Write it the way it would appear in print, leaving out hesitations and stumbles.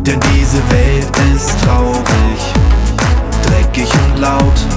Denn diese Welt ist traurig, dreckig und laut.